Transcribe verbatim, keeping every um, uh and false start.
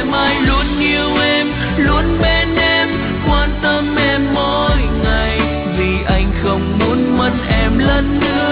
mãi luôn yêu em, luôn bên em, quan tâm em mỗi ngày, vì anh không muốn mất em lần nữa.